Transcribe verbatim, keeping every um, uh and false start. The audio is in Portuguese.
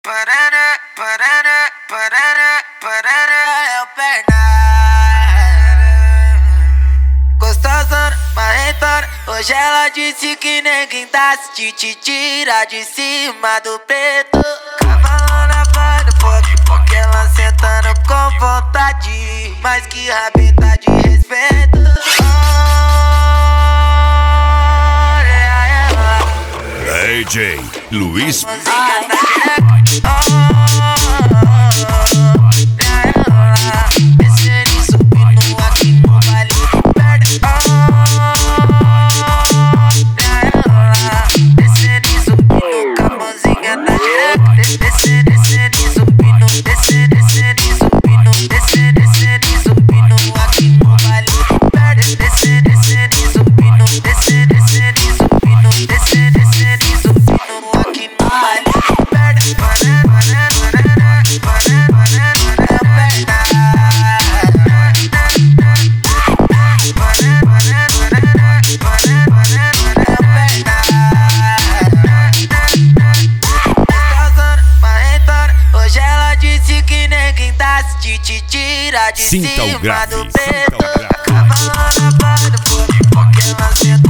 Parará, parará, parará, parará, é o perna. Gostosa, marrentona, hoje ela disse que ninguém dá se te tira de cima do preto. Cavalona vai no fogo, porque ela sentando com vontade, mais que rabeta de respeito. Olha ela, D J Luiz. te tira de Sinta cima o grave. do peito. Cavalona vai no fogo, porque ela senta